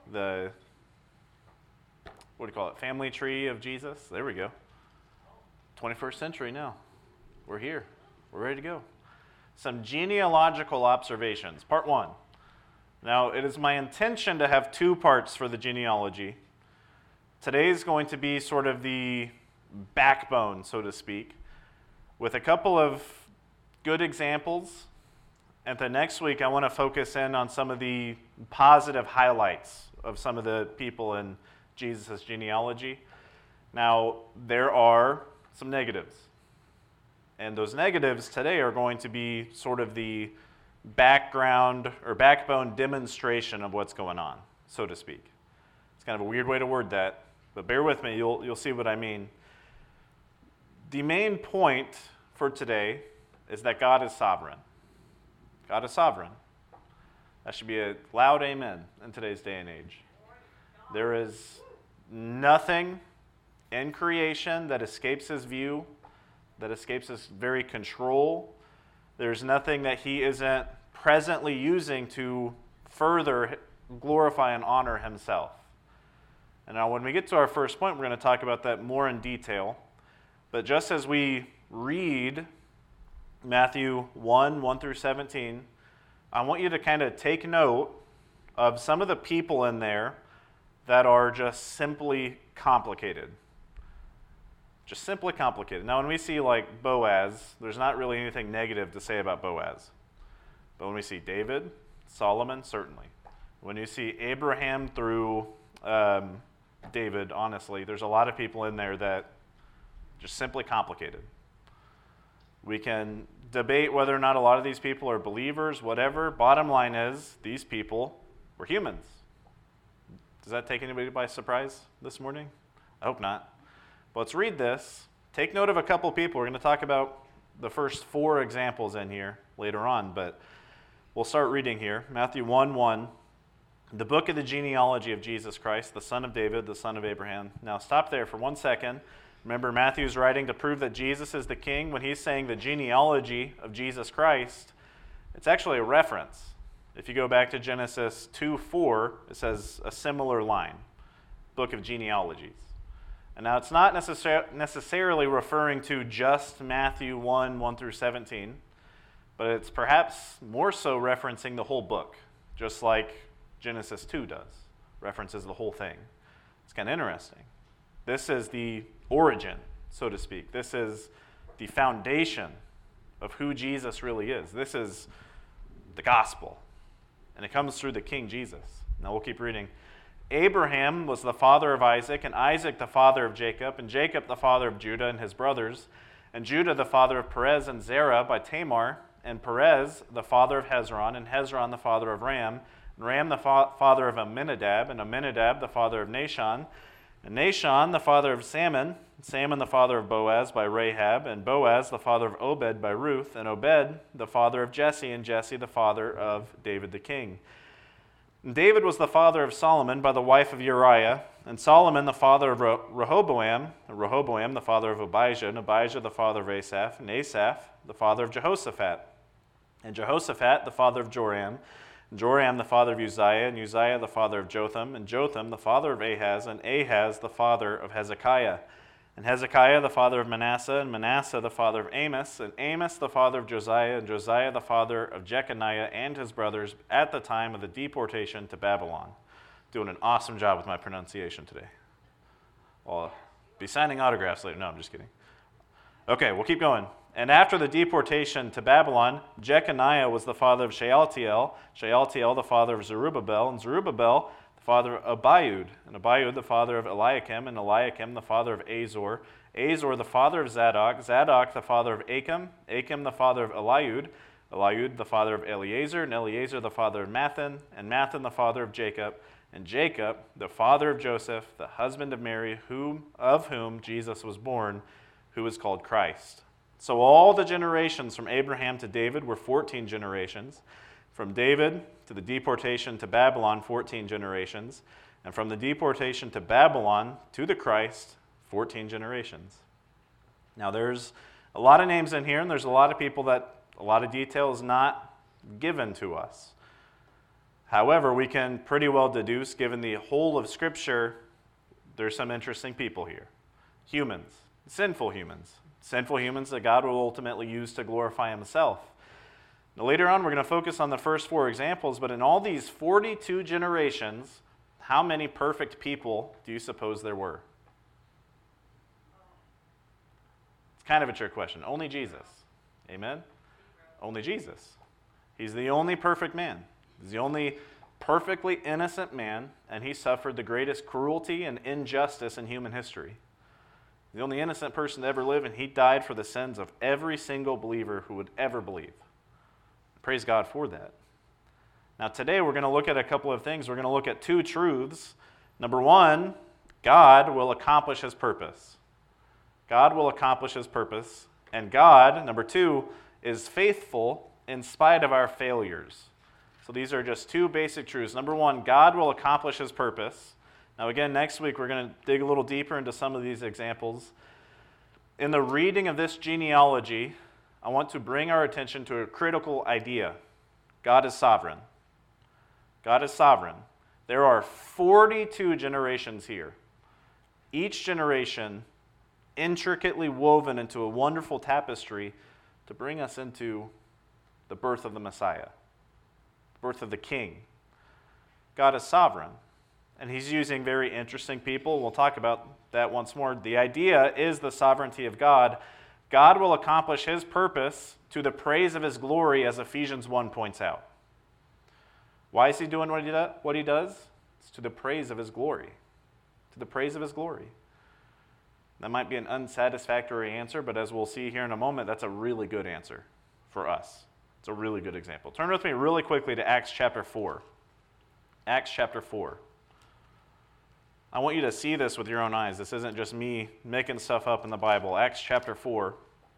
the, what do you call it, family tree of Jesus. There we go. 21st century now. We're here. We're ready to go. Some genealogical observations. Part 1. Now, it is my intention to have 2 parts for the genealogy. Today's going to be sort of the backbone, so to speak, with a couple of good examples. And then next week, I want to focus in on some of the positive highlights of some of the people in Jesus' genealogy. Now, there are some negatives. And those negatives today are going to be sort of the background or backbone demonstration of what's going on, so to speak. It's kind of a weird way to word that, but bear with me, you'll see what I mean. The main point for today is that God is sovereign. God is sovereign. That should be a loud amen in today's day and age. There is nothing in creation that escapes his view, that escapes his very control. There's nothing that he isn't presently using to further glorify and honor himself. And now when we get to our first point, we're going to talk about that more in detail. But just as we read Matthew 1 through 17, I want you to kind of take note of some of the people in there that are just simply complicated. Just simply complicated. Now, when we see like Boaz, there's not really anything negative to say about Boaz. But when we see David, Solomon, certainly. When you see Abraham through David, honestly, there's a lot of people in there that just simply complicated. We can debate whether or not a lot of these people are believers, whatever. Bottom line is, these people were humans. Does that take anybody by surprise this morning? I hope not. But let's read this. Take note of a couple people. We're going to talk about the first 4 examples in here later on, but we'll start reading here. Matthew 1:1, the book of the genealogy of Jesus Christ, the son of David, the son of Abraham. Now stop there for 1 second. Remember, Matthew's writing to prove that Jesus is the king. When he's saying the genealogy of Jesus Christ, it's actually a reference. If you go back to Genesis 2:4, it says a similar line, book of genealogies. And now it's not necessarily referring to just Matthew 1 through 17, but it's perhaps more so referencing the whole book, just like Genesis 2 does, references the whole thing. It's kind of interesting. This is the origin, so to speak. This is the foundation of who Jesus really is. This is the gospel, and it comes through the King Jesus. Now we'll keep reading. Abraham was the father of Isaac, and Isaac the father of Jacob, and Jacob the father of Judah and his brothers, and Judah the father of Perez and Zerah by Tamar, and Perez the father of Hezron, and Hezron the father of Ram, and Ram the father of Amminadab, and Amminadab the father of Nahshon, and Nahshon the father of Salmon, and Salmon the father of Boaz by Rahab, and Boaz the father of Obed by Ruth, and Obed the father of Jesse, and Jesse the father of David the king. And David was the father of Solomon by the wife of Uriah, and Solomon the father of Rehoboam, and Rehoboam the father of Abijah, and Abijah the father of Asaph, and Asaph the father of Jehoshaphat, and Jehoshaphat the father of Joram, and Joram the father of Uzziah, and Uzziah the father of Jotham, and Jotham the father of Ahaz, and Ahaz the father of Hezekiah, and Hezekiah the father of Manasseh, and Manasseh the father of Amos, and Amos the father of Josiah, and Josiah the father of Jeconiah and his brothers at the time of the deportation to Babylon. Doing an awesome job with my pronunciation today. I'll be signing autographs later. No, I'm just kidding. Okay, we'll keep going. And after the deportation to Babylon, Jeconiah was the father of Shealtiel, Shealtiel the father of Zerubbabel, and Zerubbabel the father of Abiud, and Abiud the father of Eliakim, and Eliakim the father of Azor, Azor the father of Zadok, Zadok the father of Achim, Achim the father of Eliud, Eliud the father of Eleazar, and Eleazar the father of Mathan, and Mathan the father of Jacob, and Jacob the father of Joseph, the husband of Mary, of whom Jesus was born, who is called Christ. So all the generations from Abraham to David were 14 generations. From David to the deportation to Babylon, 14 generations. And from the deportation to Babylon to the Christ, 14 generations. Now there's a lot of names in here, and there's a lot of people that a lot of detail is not given to us. However, we can pretty well deduce, given the whole of Scripture, there's some interesting people here. Humans, sinful humans that God will ultimately use to glorify himself. Now, later on, we're going to focus on the first 4 examples, but in all these 42 generations, how many perfect people do you suppose there were? It's kind of a trick question. Only Jesus. Amen? Only Jesus. He's the only perfect man. He's the only perfectly innocent man, and he suffered the greatest cruelty and injustice in human history. The only innocent person to ever live, and he died for the sins of every single believer who would ever believe. Praise God for that. Now today we're going to look at a couple of things. We're going to look at 2 truths. Number 1, God will accomplish his purpose. God will accomplish his purpose. And God, number 2, is faithful in spite of our failures. So these are just 2 basic truths. Number 1, God will accomplish his purpose. Now again, next week we're going to dig a little deeper into some of these examples. In the reading of this genealogy, I want to bring our attention to a critical idea. God is sovereign. God is sovereign. There are 42 generations here. Each generation intricately woven into a wonderful tapestry to bring us into the birth of the Messiah, the birth of the King. God is sovereign, and he's using very interesting people. We'll talk about that once more. The idea is the sovereignty of God. God will accomplish his purpose to the praise of his glory, as Ephesians 1 points out. Why is he doing what he does? It's to the praise of his glory. To the praise of his glory. That might be an unsatisfactory answer, but as we'll see here in a moment, that's a really good answer for us. It's a really good example. Turn with me really quickly to Acts chapter 4. Acts chapter 4. I want you to see this with your own eyes. This isn't just me making stuff up in the Bible. Acts chapter 4.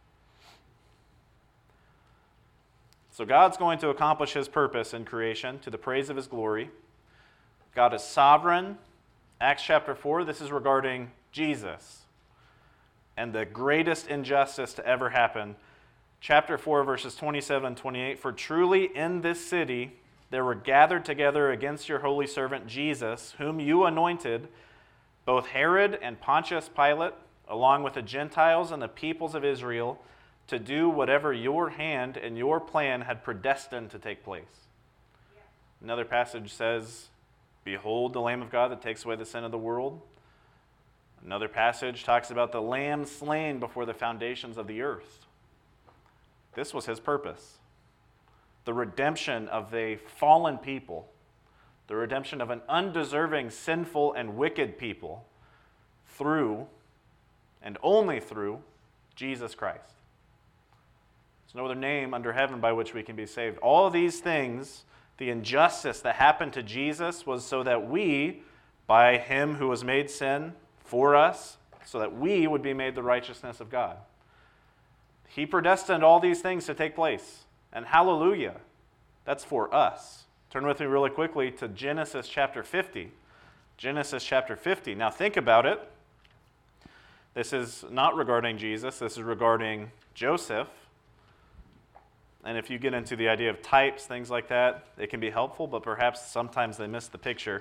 So God's going to accomplish his purpose in creation to the praise of his glory. God is sovereign. Acts chapter 4, this is regarding Jesus and the greatest injustice to ever happen. Chapter 4, verses 27 and 28, "For truly in this city there were gathered together against your holy servant Jesus, whom you anointed, both Herod and Pontius Pilate, along with the Gentiles and the peoples of Israel, to do whatever your hand and your plan had predestined to take place." Yeah. Another passage says, "Behold the Lamb of God that takes away the sin of the world." Another passage talks about the Lamb slain before the foundations of the earth. This was his purpose. The redemption of a fallen people. The redemption of an undeserving, sinful, and wicked people through, and only through, Jesus Christ. There's no other name under heaven by which we can be saved. All of these things, the injustice that happened to Jesus was so that we, by him who was made sin for us, so that we would be made the righteousness of God. He predestined all these things to take place. And hallelujah, that's for us. Turn with me really quickly to Genesis chapter 50. Genesis chapter 50. Now think about it. This is not regarding Jesus. This is regarding Joseph. And if you get into the idea of types, things like that, it can be helpful, but perhaps sometimes they miss the picture.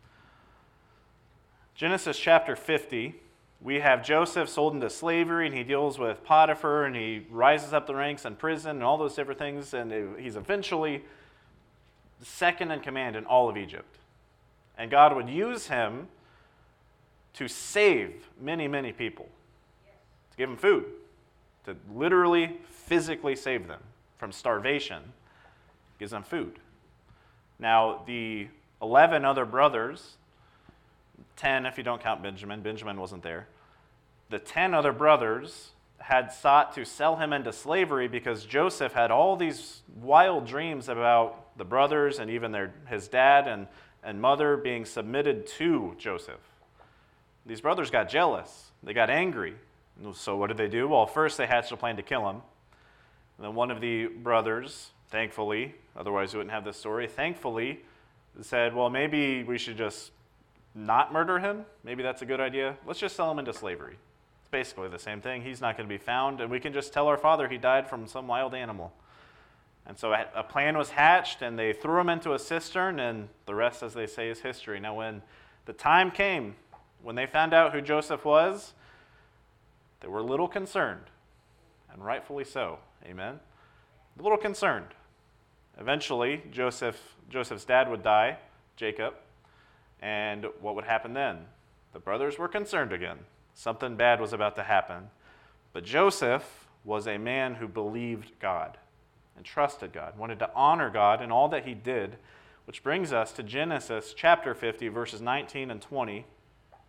Genesis chapter 50, we have Joseph sold into slavery, and he deals with Potiphar, and he rises up the ranks in prison, and all those different things, and he's eventually second in command in all of Egypt. And God would use him to save many, many people, to give them food, to literally, physically save them from starvation. Gives them food. Now, the 11 other brothers, 10 if you don't count Benjamin. Benjamin wasn't there. The 10 other brothers had sought to sell him into slavery because Joseph had all these wild dreams about the brothers and even his dad and mother being submitted to Joseph. These brothers got jealous. They got angry. So what did they do? Well, first they hatched a plan to kill him. And then one of the brothers, thankfully, otherwise we wouldn't have this story, thankfully said, well, maybe we should just not murder him. Maybe that's a good idea. Let's just sell him into slavery. It's basically the same thing. He's not going to be found, and we can just tell our father he died from some wild animal. And so a plan was hatched, and they threw him into a cistern, and the rest, as they say, is history. Now, when the time came, when they found out who Joseph was, they were a little concerned, and rightfully so. Amen? A little concerned. Eventually, Joseph's dad would die, Jacob, and what would happen then? The brothers were concerned again. Something bad was about to happen. But Joseph was a man who believed God and trusted God, wanted to honor God in all that he did, which brings us to Genesis chapter 50, verses 19 and 20. The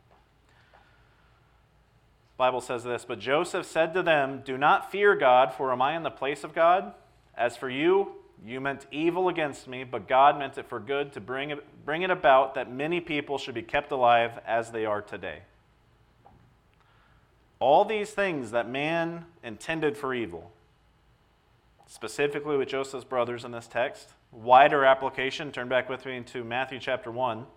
Bible says this, "But Joseph said to them, 'Do not fear God, for am I in the place of God? As for you, you meant evil against me, but God meant it for good to bring it about that many people should be kept alive as they are today.'" All these things that man intended for evil, specifically with Joseph's brothers in this text, wider application, turn back with me to Matthew chapter 1.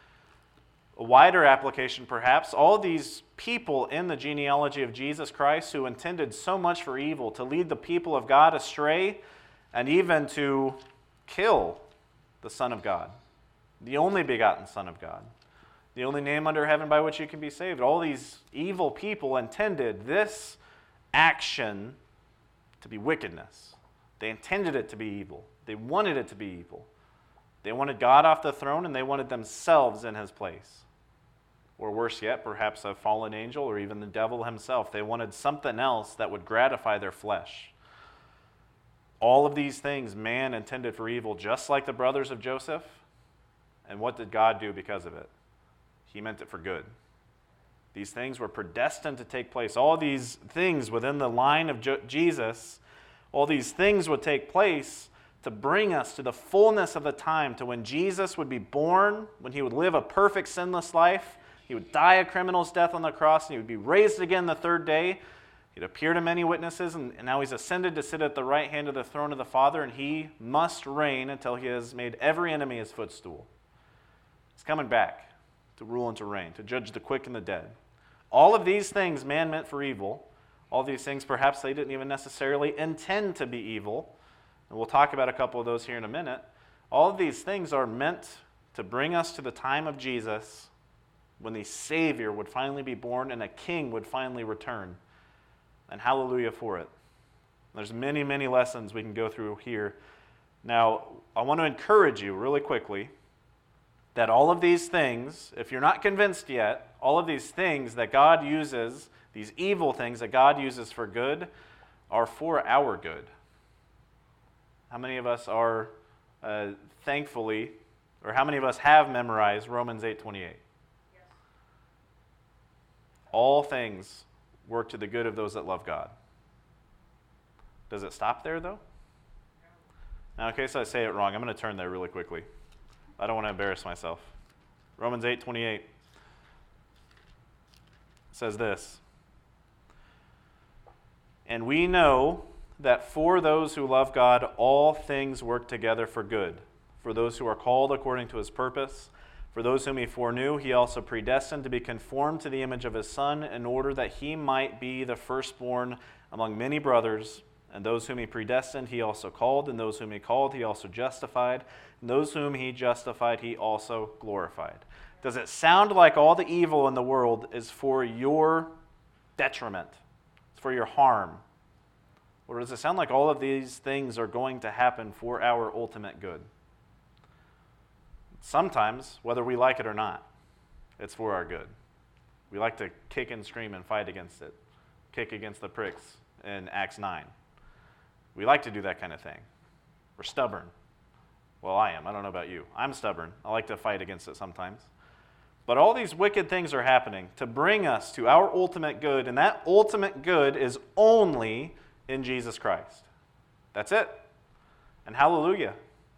A wider application, perhaps, all these people in the genealogy of Jesus Christ who intended so much for evil, to lead the people of God astray, and even to kill the Son of God, the only begotten Son of God, the only name under heaven by which you can be saved. All these evil people intended this action to be wickedness. They intended it to be evil. They wanted it to be evil. They wanted God off the throne, and they wanted themselves in his place. Or worse yet, perhaps a fallen angel or even the devil himself. They wanted something else that would gratify their flesh. All of these things man intended for evil, just like the brothers of Joseph. And what did God do because of it? He meant it for good. These things were predestined to take place. All these things within the line of Jesus, all these things would take place to bring us to the fullness of the time, to when Jesus would be born, when he would live a perfect sinless life, he would die a criminal's death on the cross, and he would be raised again the third day. He'd appeared to many witnesses, and now he's ascended to sit at the right hand of the throne of the Father, and he must reign until he has made every enemy his footstool. He's coming back to rule and to reign, to judge the quick and the dead. All of these things man meant for evil. All these things perhaps they didn't even necessarily intend to be evil. And we'll talk about a couple of those here in a minute. All of these things are meant to bring us to the time of Jesus, when the Savior would finally be born and a king would finally return. And hallelujah for it. There's many, many lessons we can go through here. Now, I want to encourage you really quickly that all of these things, if you're not convinced yet, all of these things that God uses, these evil things that God uses for good, are for our good. How many of us are thankfully, or how many of us have memorized Romans 8:28? Yes. All things work to the good of those that love God. Does it stop there, though? Now, in case I say it wrong, I'm going to turn there really quickly. I don't want to embarrass myself. Romans 8:28 says this, "And we know that for those who love God, all things work together for good, for those who are called according to his purpose. For those whom he foreknew, he also predestined to be conformed to the image of his Son, in order that he might be the firstborn among many brothers. And those whom he predestined, he also called. And those whom he called, he also justified. And those whom he justified, he also glorified." Does it sound like all the evil in the world is for your detriment? It's for your harm? Or does it sound like all of these things are going to happen for our ultimate good? Sometimes, whether we like it or not, it's for our good. We like to kick and scream and fight against it. Kick against the pricks in Acts 9. We like to do that kind of thing. We're stubborn. Well, I am. I don't know about you. I'm stubborn. I like to fight against it sometimes. But all these wicked things are happening to bring us to our ultimate good, and that ultimate good is only in Jesus Christ. That's it. And hallelujah.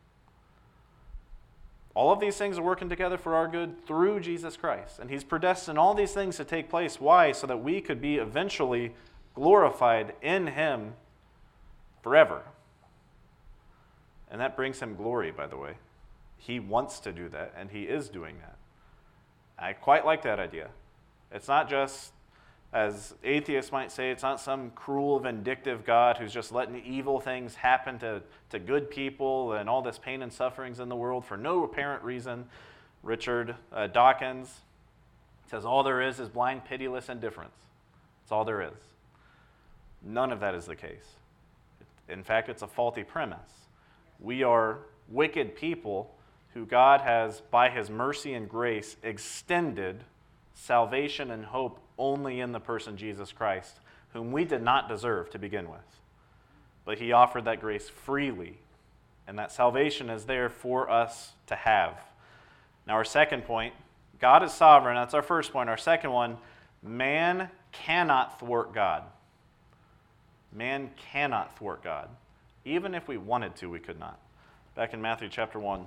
All of these things are working together for our good through Jesus Christ. And he's predestined all these things to take place. Why? So that we could be eventually glorified in him forever. And that brings him glory, by the way. He wants to do that, and he is doing that. I quite like that idea. It's not just As atheists might say, it's not some cruel, vindictive God who's just letting evil things happen to good people and all this pain and sufferings in the world for no apparent reason. Richard Dawkins says all there is blind, pitiless indifference. That's all there is. None of that is the case. In fact, it's a faulty premise. We are wicked people who God has, by his mercy and grace, extended salvation and hope only in the person Jesus Christ, whom we did not deserve to begin with. But he offered that grace freely, and that salvation is there for us to have. Now, our second point, God is sovereign. That's our first point. Our second one, man cannot thwart God. Man cannot thwart God. Even if we wanted to, we could not. Back in Matthew chapter 1.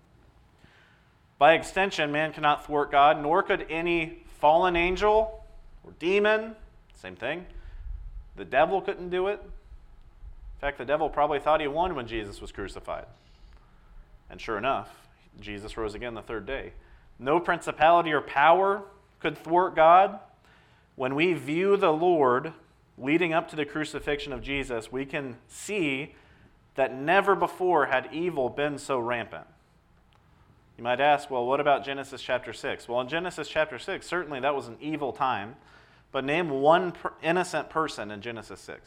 By extension, man cannot thwart God, nor could any fallen angel or demon, same thing. The devil couldn't do it. In fact, the devil probably thought he won when Jesus was crucified. And sure enough, Jesus rose again the third day. No principality or power could thwart God. When we view the Lord leading up to the crucifixion of Jesus, we can see that never before had evil been so rampant. You might ask, well, what about Genesis chapter 6? Well, in Genesis chapter 6, certainly that was an evil time, but name one innocent person in Genesis 6.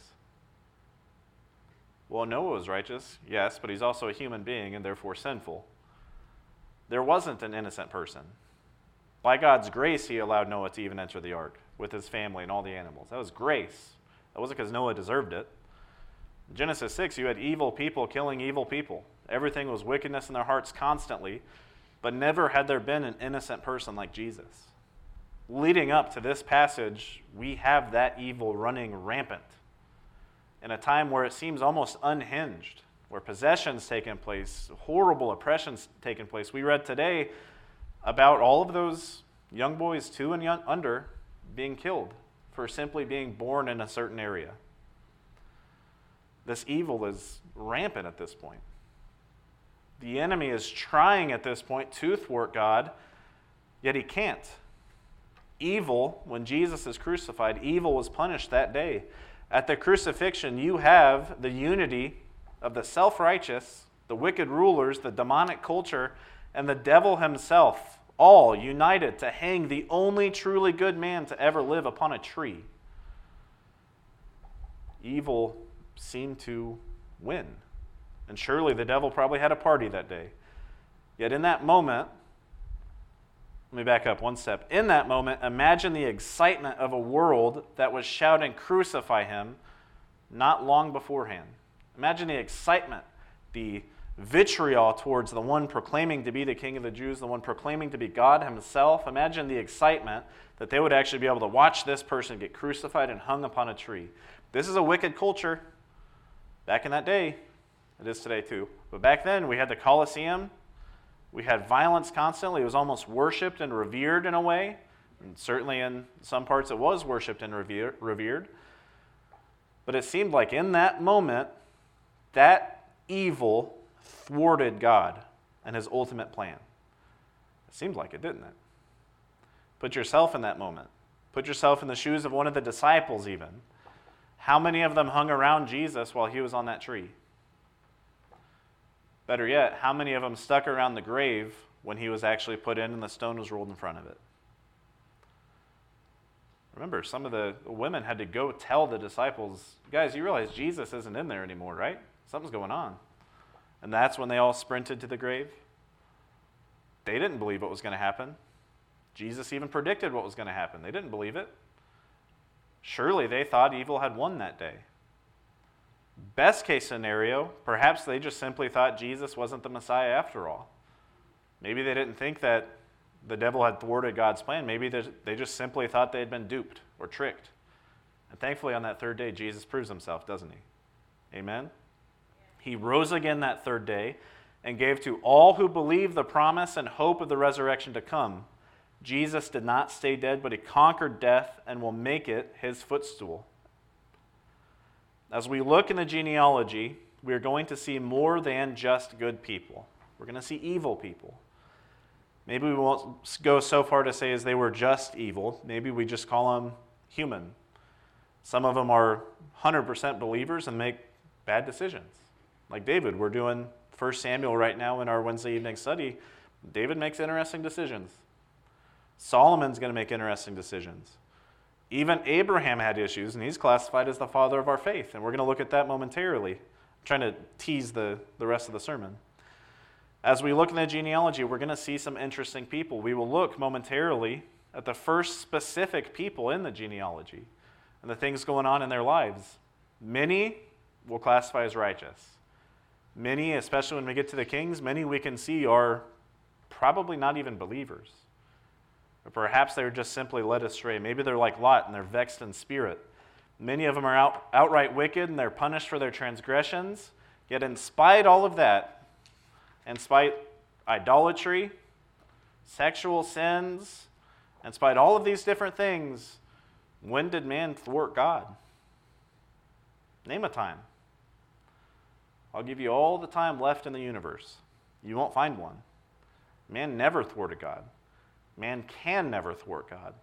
Well, Noah was righteous, yes, but he's also a human being and therefore sinful. There wasn't an innocent person. By God's grace, he allowed Noah to even enter the ark with his family and all the animals. That was grace. That wasn't because Noah deserved it. In Genesis 6, you had evil people killing evil people. Everything was wickedness in their hearts constantly, but never had there been an innocent person like Jesus. Leading up to this passage, we have that evil running rampant in a time where it seems almost unhinged, where possessions taking place, horrible oppressions taking place. We read today about all of those young boys 2 and under being killed for simply being born in a certain area. This evil is rampant at this point. The enemy is trying at this point to thwart God, yet he can't. Evil, when Jesus is crucified, evil was punished that day. At the crucifixion, you have the unity of the self-righteous, the wicked rulers, the demonic culture, and the devil himself, all united to hang the only truly good man to ever live upon a tree. Evil seemed to win. And surely the devil probably had a party that day. Yet in that moment, let me back up one step. In that moment, imagine the excitement of a world that was shouting, "Crucify him," not long beforehand. Imagine the excitement, the vitriol towards the one proclaiming to be the King of the Jews, the one proclaiming to be God himself. Imagine the excitement that they would actually be able to watch this person get crucified and hung upon a tree. This is a wicked culture. Back in that day, it is today too. But back then, we had the Colosseum. We had violence constantly. It was almost worshipped and revered in a way. And certainly in some parts it was worshipped and revered. But it seemed like in that moment, that evil thwarted God and his ultimate plan. It seemed like it, didn't it? Put yourself in that moment. Put yourself in the shoes of one of the disciples even. How many of them hung around Jesus while he was on that tree? Better yet, how many of them stuck around the grave when he was actually put in and the stone was rolled in front of it? Remember, some of the women had to go tell the disciples, guys, you realize Jesus isn't in there anymore, right? Something's going on. And that's when they all sprinted to the grave. They didn't believe what was going to happen. Jesus even predicted what was going to happen. They didn't believe it. Surely they thought evil had won that day. Best case scenario, perhaps they just simply thought Jesus wasn't the Messiah after all. Maybe they didn't think that the devil had thwarted God's plan. Maybe they just simply thought they had been duped or tricked. And thankfully on that third day, Jesus proves himself, doesn't he? Amen? He rose again that third day and gave to all who believe the promise and hope of the resurrection to come. Jesus did not stay dead, but he conquered death and will make it his footstool. As we look in the genealogy, we are going to see more than just good people. We're going to see evil people. Maybe we won't go so far to say as they were just evil. Maybe we just call them human. Some of them are 100% believers and make bad decisions. Like David, we're doing 1 Samuel right now in our Wednesday evening study. David makes interesting decisions. Solomon's going to make interesting decisions. Even Abraham had issues, and he's classified as the father of our faith. And we're going to look at that momentarily. I'm trying to tease the rest of the sermon. As we look in the genealogy, we're going to see some interesting people. We will look momentarily at the first specific people in the genealogy and the things going on in their lives. Many will classify as righteous. Many, especially when we get to the kings, many we can see are probably not even believers. Or perhaps they're just simply led astray. Maybe they're like Lot and they're vexed in spirit. Many of them are outright wicked and they're punished for their transgressions. Yet in spite all of that, in spite idolatry, sexual sins, in spite all of these different things, when did man thwart God? Name a time. I'll give you all the time left in the universe. You won't find one. Man never thwarted God. Man can never thwart God.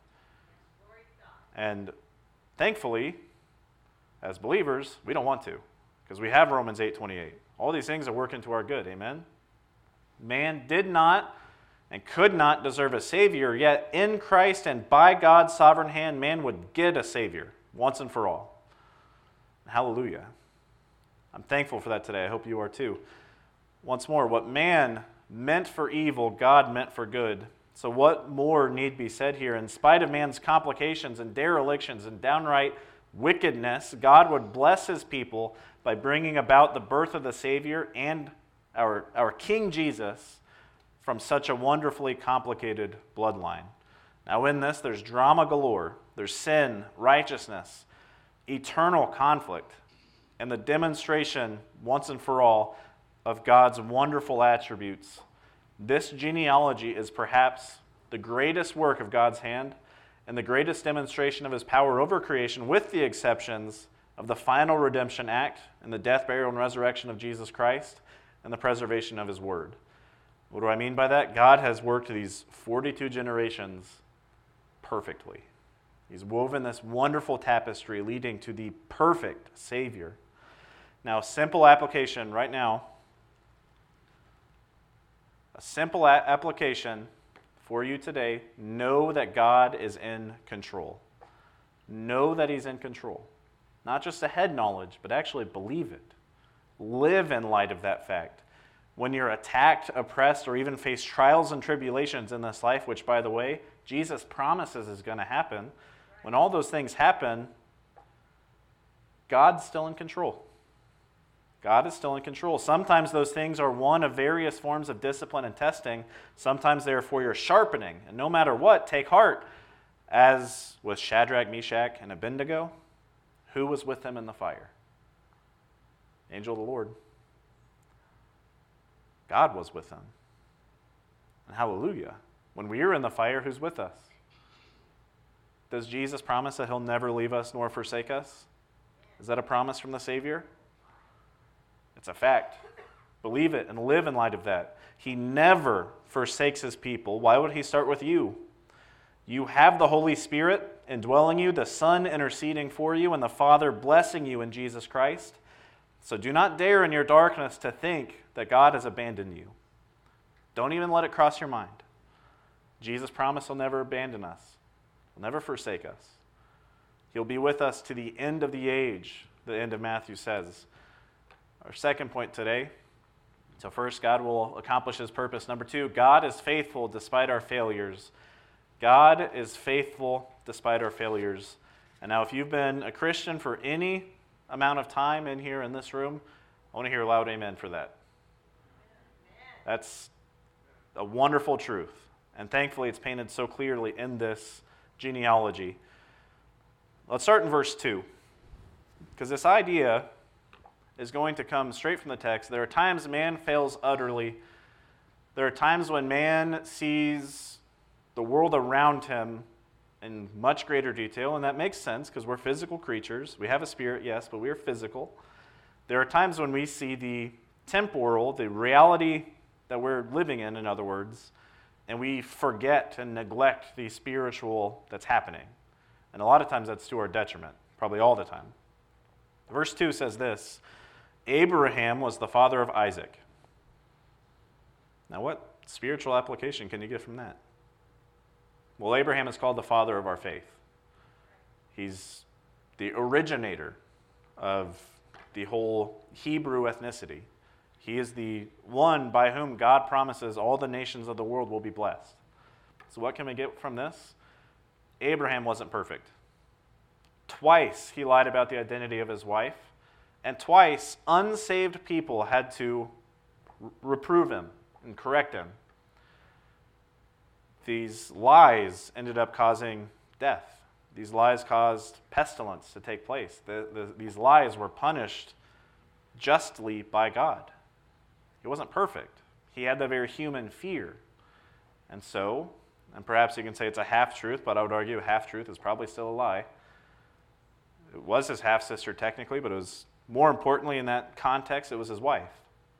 And thankfully, as believers, we don't want to, because we have Romans 8:28. All these things are working to our good, amen? Man did not and could not deserve a Savior, yet in Christ and by God's sovereign hand, man would get a Savior once and for all. Hallelujah. I'm thankful for that today. I hope you are too. Once more, what man meant for evil, God meant for good. So what more need be said here? In spite of man's complications and derelictions and downright wickedness, God would bless his people by bringing about the birth of the Savior and our King Jesus from such a wonderfully complicated bloodline. Now in this, there's drama galore. There's sin, righteousness, eternal conflict, and the demonstration once and for all of God's wonderful attributes. This genealogy is perhaps the greatest work of God's hand and the greatest demonstration of his power over creation, with the exceptions of the final redemption act and the death, burial, and resurrection of Jesus Christ and the preservation of his word. What do I mean by that? God has worked these 42 generations perfectly. He's woven this wonderful tapestry leading to the perfect Savior. Now, simple application right now. A simple application for you today. Know that God is in control. Know that he's in control. Not just a head knowledge, but actually believe it. Live in light of that fact. When you're attacked, oppressed, or even face trials and tribulations in this life, which, by the way, Jesus promises is going to happen, when all those things happen, God's still in control. God is still in control. Sometimes those things are one of various forms of discipline and testing. Sometimes they are for your sharpening. And no matter what, take heart. As with Shadrach, Meshach, and Abednego, who was with them in the fire? Angel of the Lord. God was with them. And hallelujah. When we are in the fire, who's with us? Does Jesus promise that he'll never leave us nor forsake us? Is that a promise from the Savior? It's a fact. Believe it and live in light of that. He never forsakes his people. Why would he start with you? You have the Holy Spirit indwelling you, the Son interceding for you, and the Father blessing you in Jesus Christ. So do not dare in your darkness to think that God has abandoned you. Don't even let it cross your mind. Jesus promised he'll never abandon us. He'll never forsake us. He'll be with us to the end of the age, the end of Matthew says. Our second point today. So first, God will accomplish his purpose. Number two, God is faithful despite our failures. God is faithful despite our failures. And now if you've been a Christian for any amount of time in here in this room, I want to hear a loud amen for that. That's a wonderful truth. And thankfully it's painted so clearly in this genealogy. Let's start in verse 2. Because this idea is going to come straight from the text. There are times man fails utterly. There are times when man sees the world around him in much greater detail, and that makes sense because we're physical creatures. We have a spirit, yes, but we are physical. There are times when we see the temporal, the reality that we're living in other words, and we forget and neglect the spiritual that's happening. And a lot of times that's to our detriment, probably all the time. Verse 2 says this, Abraham was the father of Isaac. Now what spiritual application can you get from that? Well, Abraham is called the father of our faith. He's the originator of the whole Hebrew ethnicity. He is the one by whom God promises all the nations of the world will be blessed. So what can we get from this? Abraham wasn't perfect. Twice he lied about the identity of his wife, and twice unsaved people had to reprove him and correct him. These lies ended up causing death. These lies caused pestilence to take place. These lies were punished justly by God. He wasn't perfect. He had the very human fear. And so, and perhaps you can say it's a half-truth, but I would argue a half-truth is probably still a lie. It was his half-sister technically, but it was more importantly in that context, it was his wife.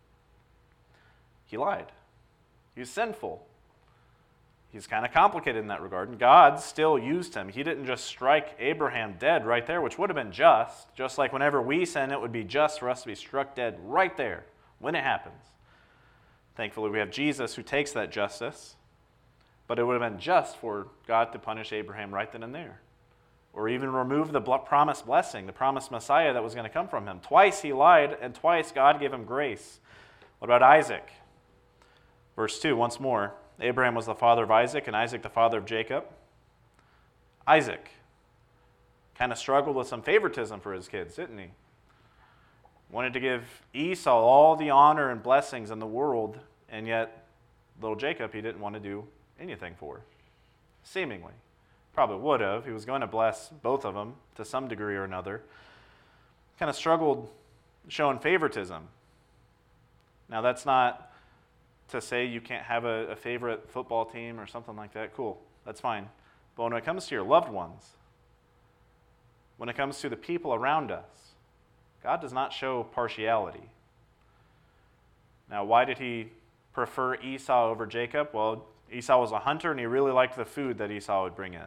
He lied. He was sinful. He's kind of complicated in that regard, and God still used him. He didn't just strike Abraham dead right there, which would have been just like whenever we sin, it would be just for us to be struck dead right there when it happens. Thankfully, we have Jesus who takes that justice, but it would have been just for God to punish Abraham right then and there, or even remove the promised blessing, the promised Messiah that was going to come from him. Twice he lied, and twice God gave him grace. What about Isaac? Verse 2, once more. Abraham was the father of Isaac, and Isaac the father of Jacob. Isaac kind of struggled with some favoritism for his kids, didn't he? Wanted to give Esau all the honor and blessings in the world, and yet little Jacob he didn't want to do anything for, seemingly. Probably would have. He was going to bless both of them to some degree or another. Kind of struggled showing favoritism. Now that's not to say you can't have a favorite football team or something like that. Cool, that's fine. But when it comes to your loved ones, when it comes to the people around us, God does not show partiality. Now, why did he prefer Esau over Jacob? Well, Esau was a hunter and he really liked the food that Esau would bring in.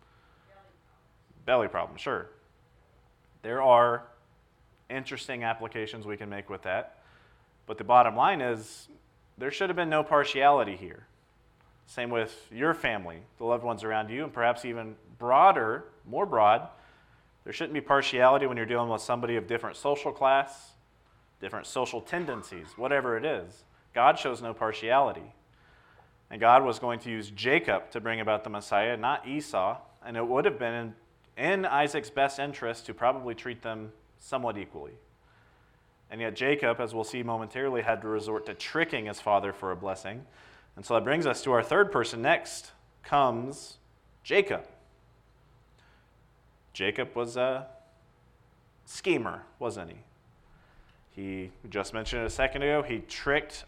Belly problem, sure. There are interesting applications we can make with that. But the bottom line is, there should have been no partiality here. Same with your family, the loved ones around you, and perhaps even broader, more broad. There shouldn't be partiality when you're dealing with somebody of different social class, different social tendencies, whatever it is. God shows no partiality. And God was going to use Jacob to bring about the Messiah, not Esau, and it would have been in Isaac's best interest to probably treat them somewhat equally. And yet Jacob, as we'll see momentarily, had to resort to tricking his father for a blessing. And so that brings us to our third person. Next comes Jacob. Jacob was a schemer, wasn't he? He just mentioned it a second ago. He tricked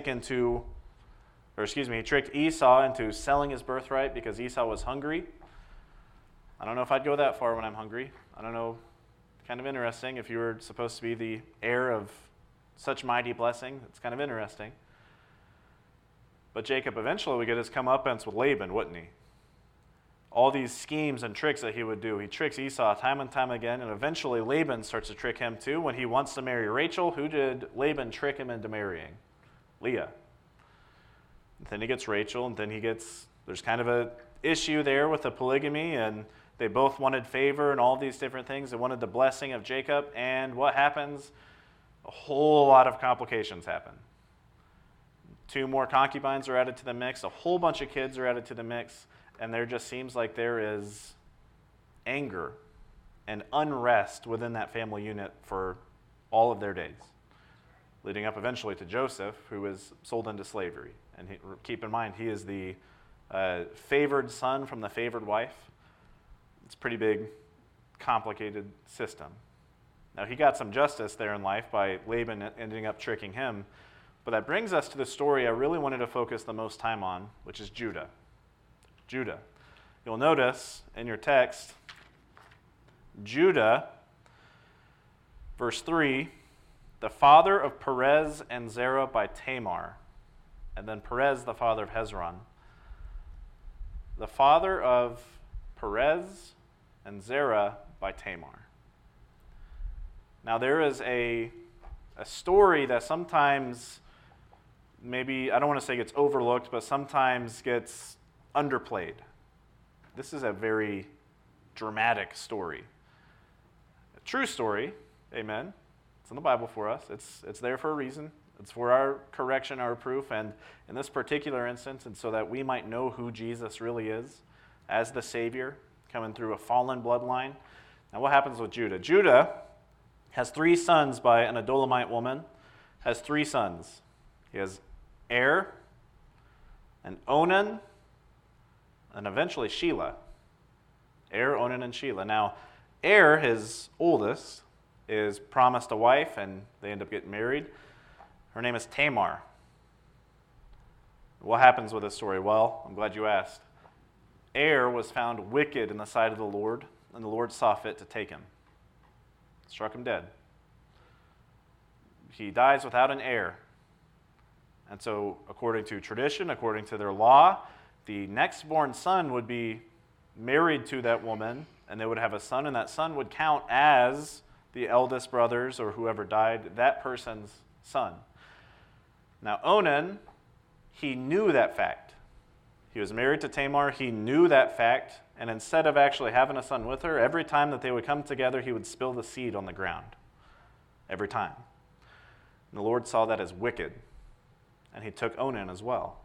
he tricked Esau into selling his birthright because Esau was hungry. I don't know if I'd go that far when I'm hungry. I don't know. Kind of interesting. If you were supposed to be the heir of such mighty blessing, it's kind of interesting. But Jacob eventually would get his comeuppance with Laban, wouldn't he? All these schemes and tricks that he would do. He tricks Esau time and time again, and eventually Laban starts to trick him too. When he wants to marry Rachel, who did Laban trick him into marrying? Leah. And then he gets Rachel, and then there's kind of a issue there with the polygamy, and they both wanted favor and all these different things. They wanted the blessing of Jacob, and what happens? A whole lot of complications happen. 2 more concubines are added to the mix. A whole bunch of kids are added to the mix, and there just seems like there is anger and unrest within that family unit for all of their days, leading up eventually to Joseph, who was sold into slavery. And keep in mind, he is the favored son from the favored wife. It's a pretty big, complicated system. Now, he got some justice there in life by Laban ending up tricking him, but that brings us to the story I really wanted to focus the most time on, which is Judah. Judah. You'll notice in your text, Judah, verse 3, the father of Perez and Zerah by Tamar, and then Perez, the father of Hezron. The father of Perez and Zerah by Tamar. Now there is a story that sometimes, maybe, I don't want to say gets overlooked, but sometimes gets underplayed. This is a very dramatic story. A true story, amen. It's in the Bible for us. It's there for a reason. It's for our correction, our proof, and in this particular instance, and so that we might know who Jesus really is as the Savior, coming through a fallen bloodline. Now what happens with Judah? Judah has 3 sons by an Adullamite woman, has 3 sons. He has Er, and Onan, and eventually Shelah. Er, Onan, and Shelah. Now, Er, his oldest, is promised a wife, and they end up getting married. Her name is Tamar. What happens with this story? Well, I'm glad you asked. Er was found wicked in the sight of the Lord, and the Lord saw fit to take him. Struck him dead. He dies without an heir. And so, according to tradition, according to their law, the next born son would be married to that woman, and they would have a son, and that son would count as the eldest brother's or whoever died, that person's son. Now, Onan, he knew that fact. He was married to Tamar, he knew that fact, and instead of actually having a son with her, every time that they would come together, he would spill the seed on the ground. Every time. And the Lord saw that as wicked, and he took Onan as well.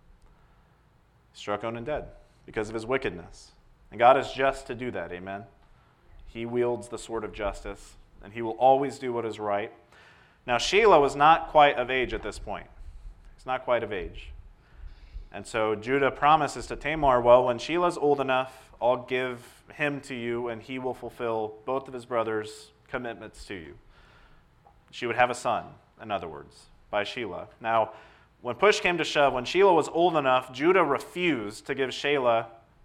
He struck Onan dead because of his wickedness. And God is just to do that, amen? He wields the sword of justice, and he will always do what is right. Now, Shelah was not quite of age at this point. He's not quite of age. And so Judah promises to Tamar, well, when Shelah's old enough, I'll give him to you, and he will fulfill both of his brothers' commitments to you. She would have a son, in other words, by Shelah. Now, when push came to shove, when Shelah was old enough, Judah refused to give Shelah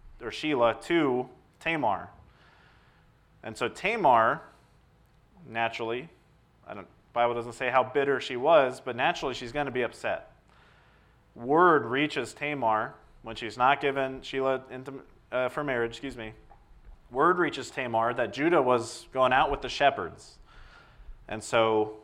to Tamar. And so Tamar, naturally, the Bible doesn't say how bitter she was, but naturally she's going to be upset. Word reaches Tamar when she's not given Shelah for marriage, Word reaches Tamar that Judah was going out with the shepherds. And so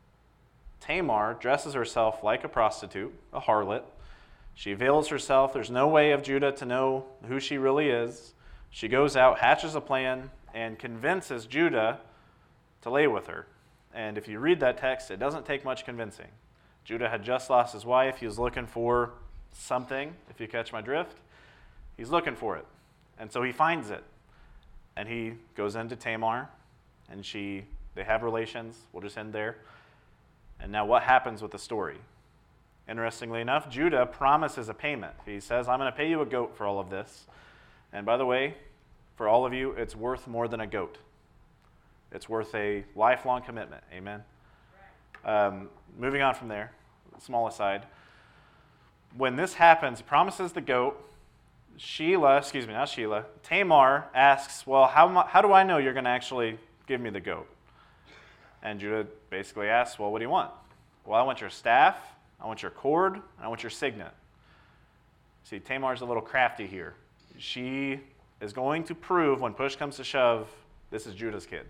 Tamar dresses herself like a prostitute, a harlot. She veils herself. There's no way of Judah to know who she really is. She goes out, hatches a plan, and convinces Judah to lay with her. And if you read that text, it doesn't take much convincing. Judah had just lost his wife. He was looking for something, if you catch my drift. He's looking for it. And so he finds it. And he goes into Tamar, and they have relations. We'll just end there. And now what happens with the story? Interestingly enough, Judah promises a payment. He says, I'm going to pay you a goat for all of this. And by the way, for all of you, it's worth more than a goat. It's worth a lifelong commitment. Amen? Moving on from there, small aside. When this happens, he promises the goat. Tamar asks, well, how do I know you're going to actually give me the goat? And Judah basically asks, well, what do you want? Well, I want your staff, I want your cord, and I want your signet. See, Tamar's a little crafty here. She is going to prove, when push comes to shove, this is Judah's kid.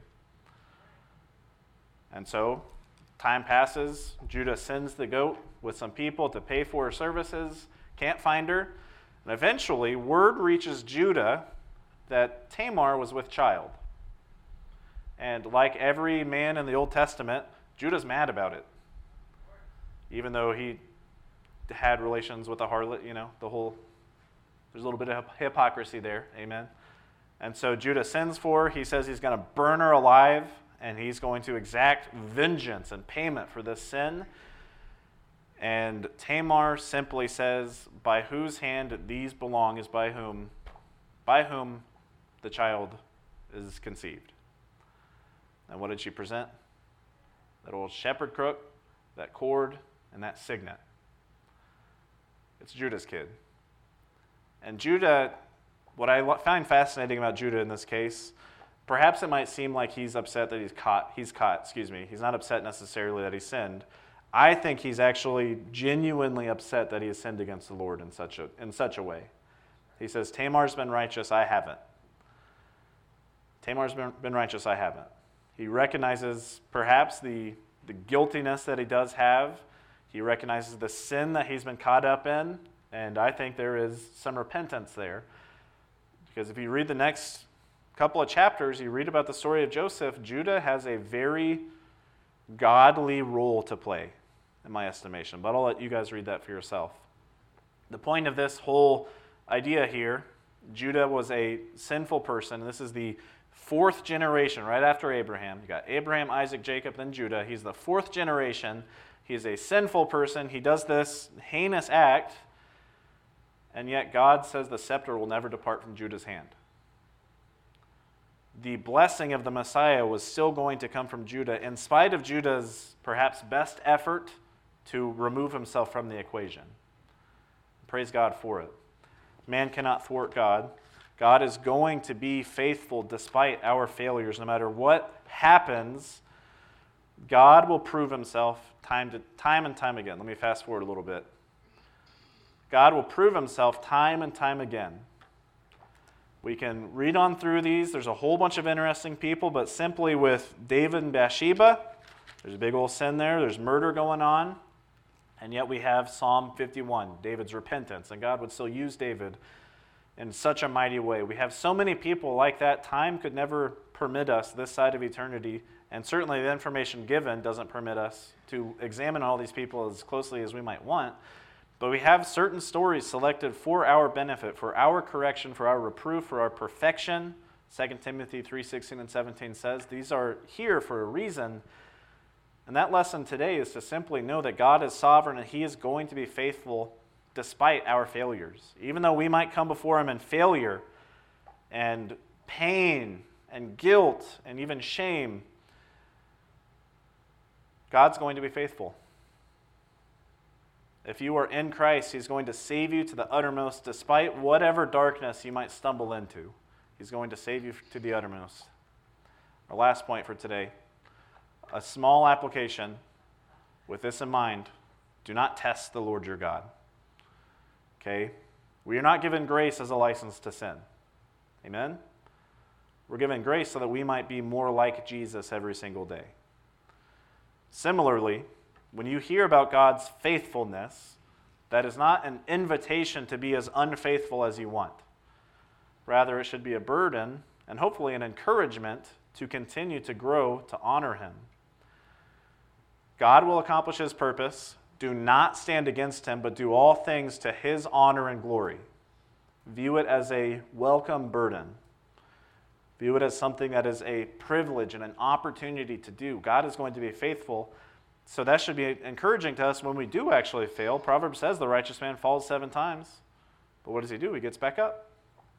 And so, time passes. Judah sends the goat with some people to pay for her services, can't find her. And eventually, word reaches Judah that Tamar was with child. And like every man in the Old Testament, Judah's mad about it. Even though he had relations with a harlot, there's a little bit of hypocrisy there, amen? And so Judah sends for her. He says he's going to burn her alive, and he's going to exact vengeance and payment for this sin. And Tamar simply says, by whose hand these belong is by whom the child is conceived. And what did she present? That old shepherd crook, that cord, and that signet. It's Judah's kid. And Judah, what I find fascinating about Judah in this case, perhaps it might seem like he's upset that he's caught. He's not upset necessarily that he sinned. I think he's actually genuinely upset that he has sinned against the Lord in such a way. He says, Tamar's been righteous, I haven't. Tamar's been righteous, I haven't. He recognizes perhaps the guiltiness that he does have. He recognizes the sin that he's been caught up in, and I think there is some repentance there. Because if you read the next couple of chapters, you read about the story of Joseph, Judah has a very godly role to play, in my estimation. But I'll let you guys read that for yourself. The point of this whole idea here, Judah was a sinful person. This is the fourth generation, right after Abraham. You got Abraham, Isaac, Jacob, then Judah. He's the fourth generation. He's a sinful person. He does this heinous act, and yet God says the scepter will never depart from Judah's hand. The blessing of the Messiah was still going to come from Judah, in spite of Judah's perhaps best effort to remove himself from the equation. Praise God for it. Man cannot thwart God. God is going to be faithful despite our failures. No matter what happens, God will prove himself time and time again. Let me fast forward a little bit. God will prove himself time and time again. We can read on through these. There's a whole bunch of interesting people, but simply with David and Bathsheba, there's a big old sin there. There's murder going on. And yet we have Psalm 51, David's repentance, and God would still use David in such a mighty way. We have so many people like that. Time could never permit us this side of eternity, and certainly the information given doesn't permit us to examine all these people as closely as we might want. But we have certain stories selected for our benefit, for our correction, for our reproof, for our perfection. 2 Timothy 3:16 and 17 says these are here for a reason. And that lesson today is to simply know that God is sovereign and he is going to be faithful despite our failures. Even though we might come before him in failure and pain and guilt and even shame, God's going to be faithful. If you are in Christ, he's going to save you to the uttermost despite whatever darkness you might stumble into. He's going to save you to the uttermost. Our last point for today, a small application with this in mind. Do not test the Lord your God. Okay? We are not given grace as a license to sin. Amen? We're given grace so that we might be more like Jesus every single day. Similarly, when you hear about God's faithfulness, that is not an invitation to be as unfaithful as you want. Rather, it should be a burden and hopefully an encouragement to continue to grow to honor him. God will accomplish his purpose. Do not stand against him, but do all things to his honor and glory. View it as a welcome burden. View it as something that is a privilege and an opportunity to do. God is going to be faithful. So that should be encouraging to us when we do actually fail. Proverbs says the righteous man falls 7 times. But what does he do? He gets back up.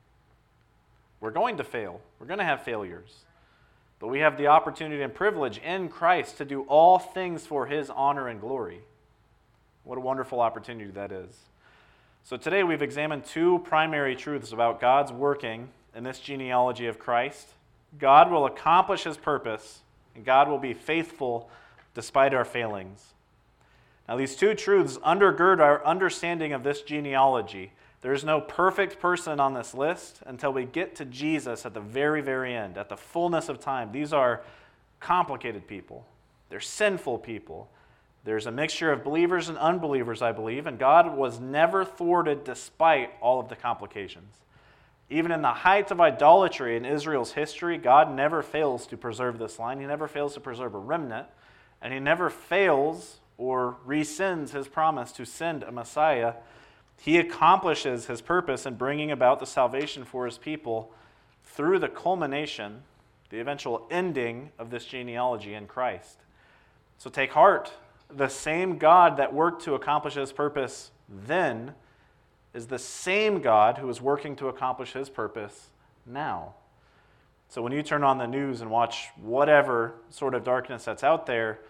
We're going to fail. We're going to have failures. But we have the opportunity and privilege in Christ to do all things for his honor and glory. What a wonderful opportunity that is. So today we've examined 2 primary truths about God's working in this genealogy of Christ. God will accomplish his purpose, and God will be faithful despite our failings. Now, these 2 truths undergird our understanding of this genealogy. There is no perfect person on this list until we get to Jesus at the very, very end, at the fullness of time. These are complicated people. They're sinful people. There's a mixture of believers and unbelievers, I believe, and God was never thwarted despite all of the complications. Even in the height of idolatry in Israel's history, God never fails to preserve this line. He never fails to preserve a remnant. And he never fails or rescinds his promise to send a Messiah. He accomplishes his purpose in bringing about the salvation for his people through the culmination, the eventual ending of this genealogy in Christ. So take heart. The same God that worked to accomplish his purpose then is the same God who is working to accomplish his purpose now. So when you turn on the news and watch whatever sort of darkness that's out there,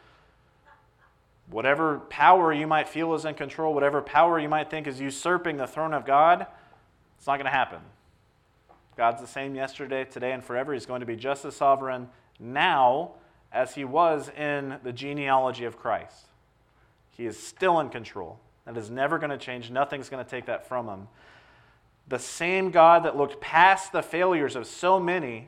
whatever power you might feel is in control, whatever power you might think is usurping the throne of God, it's not going to happen. God's the same yesterday, today, and forever. He's going to be just as sovereign now as he was in the genealogy of Christ. He is still in control. That is never going to change. Nothing's going to take that from him. The same God that looked past the failures of so many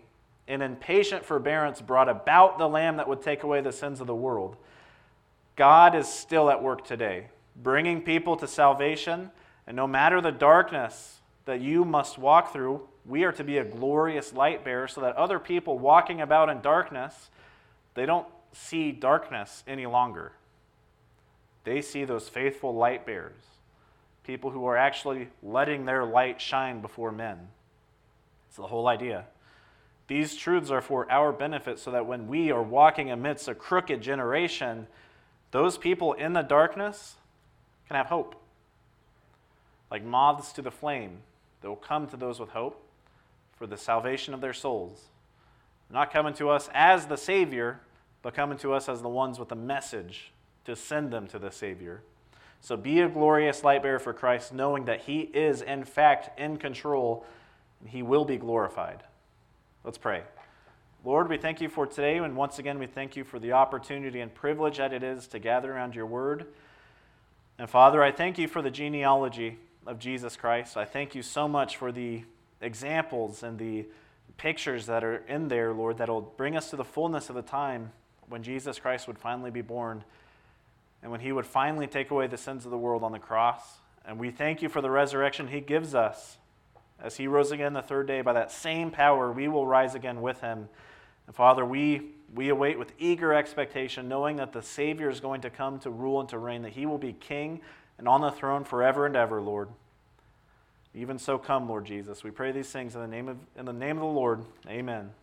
and in patient forbearance brought about the Lamb that would take away the sins of the world, God is still at work today, bringing people to salvation. And no matter the darkness that you must walk through, we are to be a glorious light bearer so that other people walking about in darkness, they don't see darkness any longer. They see those faithful light bearers, people who are actually letting their light shine before men. It's the whole idea. These truths are for our benefit so that when we are walking amidst a crooked generation, those people in the darkness can have hope. Like moths to the flame, they will come to those with hope for the salvation of their souls. Not coming to us as the Savior, but coming to us as the ones with the message to send them to the Savior. So be a glorious light bearer for Christ, knowing that He is, in fact, in control, and He will be glorified. Let's pray. Lord, we thank you for today, and once again we thank you for the opportunity and privilege that it is to gather around your word. And Father, I thank you for the genealogy of Jesus Christ. I thank you so much for the examples and the pictures that are in there, Lord, that will bring us to the fullness of the time when Jesus Christ would finally be born and when He would finally take away the sins of the world on the cross. And we thank you for the resurrection He gives us. As He rose again the third day, by that same power, we will rise again with Him. And Father, we await with eager expectation, knowing that the Savior is going to come to rule and to reign, that He will be King and on the throne forever and ever, Lord. Even so, come, Lord Jesus. We pray these things in the name of the Lord. Amen.